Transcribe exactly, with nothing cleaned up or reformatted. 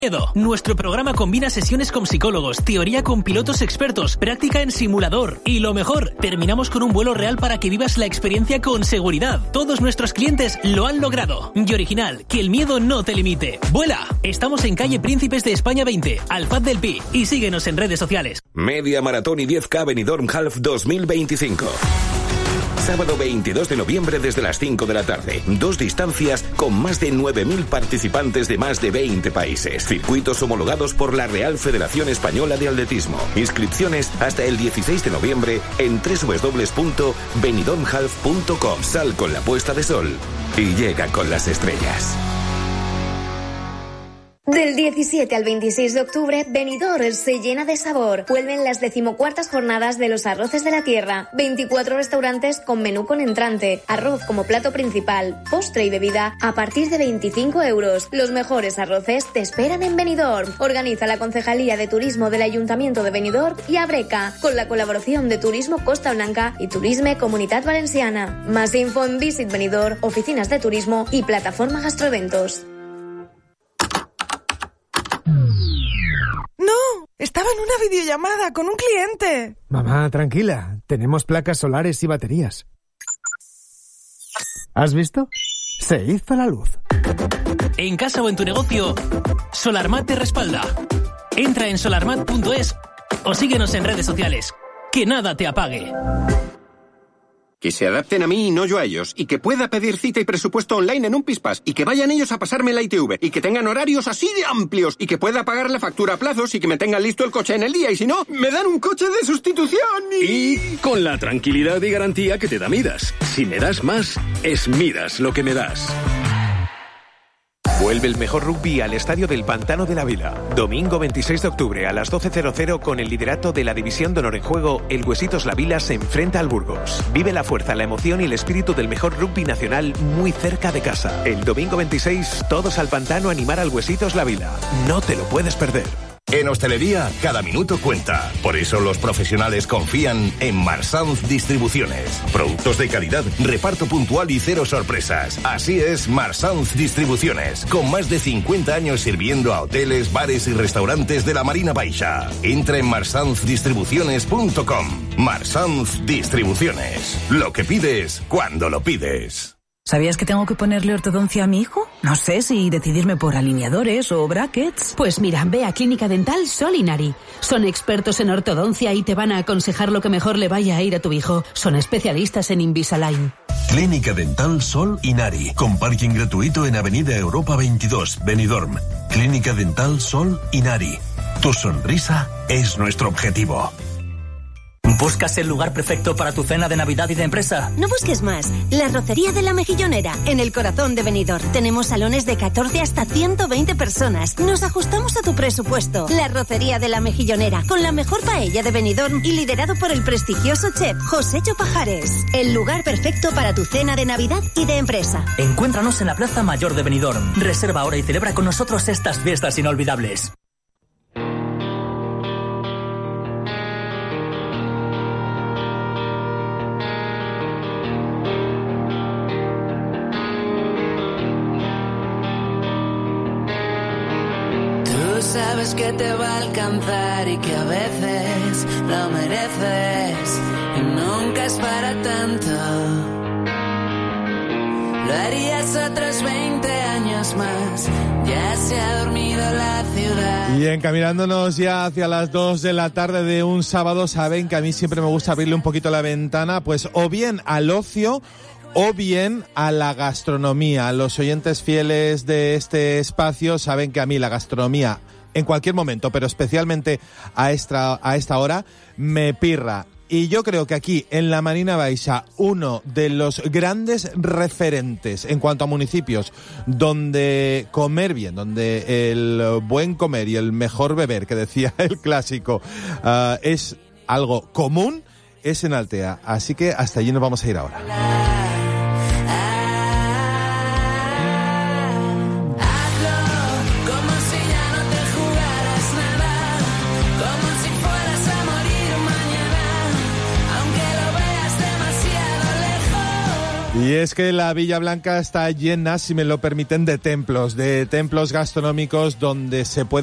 Nuestro programa combina sesiones con psicólogos, teoría con pilotos expertos, práctica en simulador y lo mejor, terminamos con un vuelo real para que vivas la experiencia con seguridad. Todos nuestros clientes lo han logrado. Y Original, que el miedo no te limite. ¡Vuela! Estamos en calle Príncipes de España veinte, Alfaz del Pi, y síguenos en redes sociales. Media Maratón y diez K Benidorm Half dos mil veinticinco. Sábado veintidós de noviembre desde las cinco de la tarde. Dos distancias con más de nueve mil participantes de más de veinte países. Circuitos homologados por la Real Federación Española de Atletismo. Inscripciones hasta el dieciséis de noviembre en doble u doble u doble u punto benidorm half punto com. Sal con la puesta de sol y llega con las estrellas. Del diecisiete al veintiséis de octubre, Benidorm se llena de sabor. Vuelven las decimocuartas jornadas de los arroces de la tierra. veinticuatro restaurantes con menú con entrante, arroz como plato principal, postre y bebida a partir de veinticinco euros. Los mejores arroces te esperan en Benidorm. Organiza la Concejalía de Turismo del Ayuntamiento de Benidorm y Abreca, con la colaboración de Turismo Costa Blanca y Turisme Comunitat Valenciana. Más info en Visit Benidorm, oficinas de turismo y plataforma Gastroeventos. ¡No! Estaba en una videollamada con un cliente. Mamá, tranquila. Tenemos placas solares y baterías. ¿Has visto? Se hizo la luz. En casa o en tu negocio, Solarmat te respalda. Entra en solarmat punto es o síguenos en redes sociales. Que nada te apague. Que se adapten a mí y no yo a ellos. Y que pueda pedir cita y presupuesto online en un Pispas. Y que vayan ellos a pasarme la I T V. Y que tengan horarios así de amplios. Y que pueda pagar la factura a plazos y que me tengan listo el coche en el día. Y si no, me dan un coche de sustitución. Y, y con la tranquilidad y garantía que te da Midas. Si me das más, es Midas lo que me das. Vuelve el mejor rugby al Estadio del Pantano de la Vila. Domingo veintiséis de octubre a las doce cero cero con el liderato de la División de Honor en juego, el Huesitos La Vila se enfrenta al Burgos. Vive la fuerza, la emoción y el espíritu del mejor rugby nacional muy cerca de casa. El domingo veintiséis, todos al Pantano a animar al Huesitos La Vila. No te lo puedes perder. En hostelería, cada minuto cuenta. Por eso los profesionales confían en Marsanz Distribuciones. Productos de calidad, reparto puntual y cero sorpresas. Así es Marsanz Distribuciones, con más de cincuenta años sirviendo a hoteles, bares y restaurantes de la Marina Baixa. Entra en marsanz distribuciones punto com. Marsanz Distribuciones. Lo que pides, cuando lo pides. ¿Sabías que tengo que ponerle ortodoncia a mi hijo? No sé si decidirme por alineadores o brackets. Pues mira, ve a Clínica Dental Sol Inari. Son expertos en ortodoncia y te van a aconsejar lo que mejor le vaya a ir a tu hijo. Son especialistas en Invisalign. Clínica Dental Sol Inari, con parking gratuito en Avenida Europa veintidós, Benidorm. Clínica Dental Sol Inari. Tu sonrisa es nuestro objetivo. ¿Buscas el lugar perfecto para tu cena de Navidad y de empresa? No busques más. La Rocería de la Mejillonera, en el corazón de Benidorm. Tenemos salones de catorce hasta ciento veinte personas. Nos ajustamos a tu presupuesto. La Rocería de la Mejillonera, con la mejor paella de Benidorm y liderado por el prestigioso chef José Pajares. El lugar perfecto para tu cena de Navidad y de empresa. Encuéntranos en la Plaza Mayor de Benidorm. Reserva ahora y celebra con nosotros estas fiestas inolvidables. Sabes que te va a alcanzar y que a veces lo mereces y nunca es para tanto. Lo harías otros veinte años más. Ya se ha dormido la ciudad. Y encaminándonos ya hacia las dos de la tarde de un sábado, saben que a mí siempre me gusta abrirle un poquito la ventana, pues o bien al ocio o bien a la gastronomía. Los oyentes fieles de este espacio saben que a mí la gastronomía, en cualquier momento, pero especialmente a esta, a esta hora, me pirra. Y yo creo que aquí, en la Marina Baixa, uno de los grandes referentes en cuanto a municipios donde comer bien, donde el buen comer y el mejor beber, que decía el clásico, uh, es algo común, es en Altea. Así que hasta allí nos vamos a ir ahora. Y Y es que la Villa Blanca está llena, si me lo permiten, de templos, de templos gastronómicos donde se puede